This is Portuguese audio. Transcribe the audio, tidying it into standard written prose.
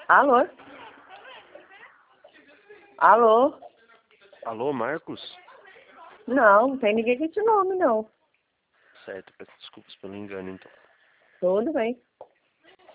Alô? Alô? Alô, Marcos? Não tem ninguém com esse nome, não. Certo, peço desculpas pelo engano, então. Tudo bem.